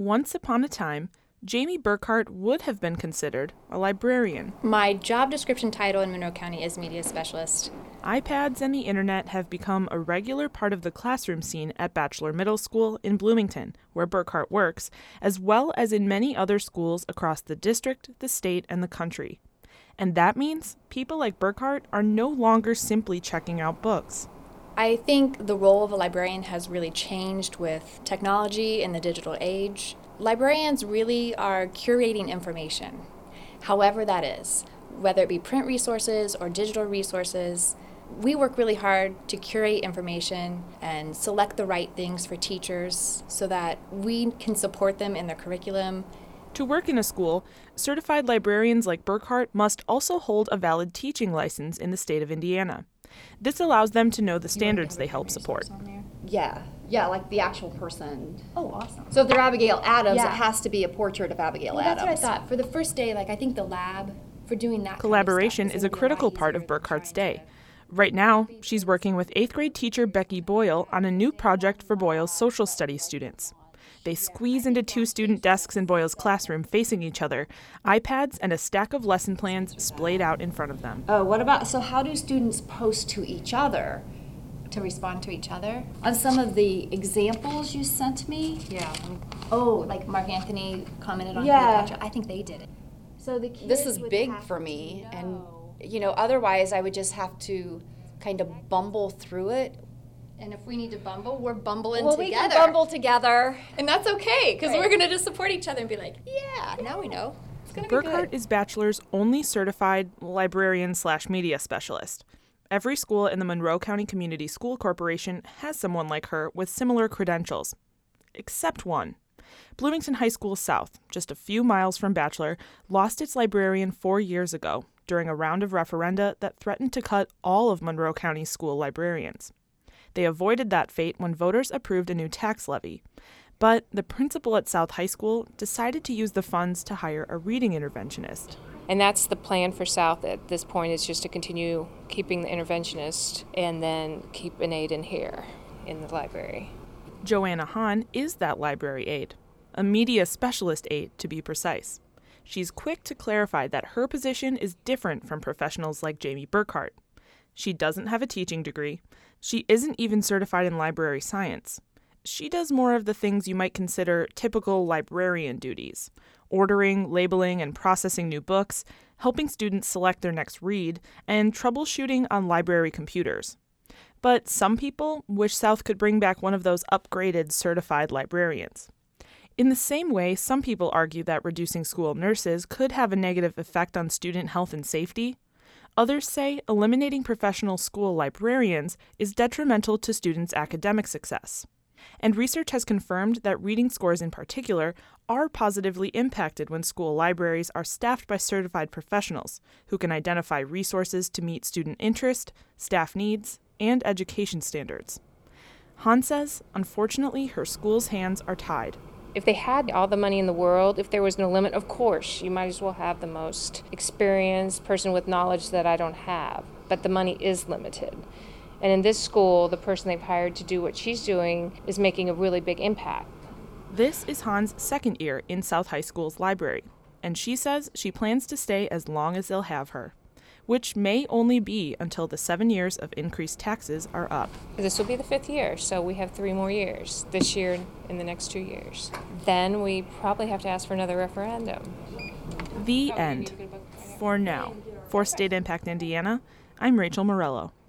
Once upon a time, Jamie Burkhart would have been considered a librarian. My job description title in Monroe County is media specialist. iPads and the internet have become a regular part of the classroom scene at Batchelor Middle School in Bloomington, where Burkhart works, as well as in many other schools across the district, the state, and the country. And that means people like Burkhart are no longer simply checking out books. I think the role of a librarian has really changed with technology in the digital age. Librarians really are curating information, however that is, whether it be print resources or digital resources. We work really hard to curate information and select the right things for teachers so that we can support them in their curriculum. To work in a school, certified librarians like Burkhart must also hold a valid teaching license in the state of Indiana. This allows them to know the standards they help support. Yeah, like the actual person. Oh, awesome. So if they're Abigail Adams, Yeah. it has to be a portrait of Abigail That's Adams. what I thought. For the first day, I think the lab for doing that Collaboration kind of is stuff a critical lot part of easier than Burkhart's trying day. Right now, she's working with 8th grade teacher Becky Boyle on a new project for Boyle's social studies students. They squeeze into 2 student desks in Boyle's classroom facing each other, iPads and a stack of lesson plans splayed out in front of them. So how do students post to each other? to respond to each other. On some of the examples you sent me? Yeah. Oh, like Mark Anthony commented on Yeah. Cleopatra. I think they did it. So the kids This is would big have for to me, know. and otherwise I would just have to kind of bumble through it. And if we need to bumble, we're bumbling Well, together. we can bumble together. And that's okay, because Right. we're going to just support each other and be like, yeah, now we know. It's going to be Burkhart good. is Batchelor's only certified librarian/media specialist. Every school in the Monroe County Community School Corporation has someone like her with similar credentials. Except one. Bloomington High School South, just a few miles from Batchelor, lost its librarian 4 years ago during a round of referenda that threatened to cut all of Monroe County school librarians. They avoided that fate when voters approved a new tax levy. But the principal at South High School decided to use the funds to hire a reading interventionist. And that's the plan for South at this point, is just to continue keeping the interventionist and then keep an aide in here in the library. Joanna Hahn is that library aide, a media specialist aide to be precise. She's quick to clarify that her position is different from professionals like Jamie Burkhart. She doesn't have a teaching degree. She isn't even certified in library science. She does more of the things you might consider typical librarian duties: ordering, labeling, and processing new books, helping students select their next read, and troubleshooting on library computers. But some people wish South could bring back one of those upgraded certified librarians. In the same way, some people argue that reducing school nurses could have a negative effect on student health and safety. Others say eliminating professional school librarians is detrimental to students' academic success. And research has confirmed that reading scores in particular are positively impacted when school libraries are staffed by certified professionals who can identify resources to meet student interest, staff needs, and education standards. Hahn says, unfortunately, her school's hands are tied. If they had all the money in the world, if there was no limit, of course, you might as well have the most experienced person with knowledge that I don't have. But the money is limited. And in this school, the person they've hired to do what she's doing is making a really big impact. This is Hahn's second year in South High School's library, and she says she plans to stay as long as they'll have her, which may only be until the 7 years of increased taxes are up. This will be the 5th year, so we have 3 more years, this year and the next 2 years. Then we probably have to ask for another referendum. The end. For now. For State Impact Indiana, I'm Rachel Morello.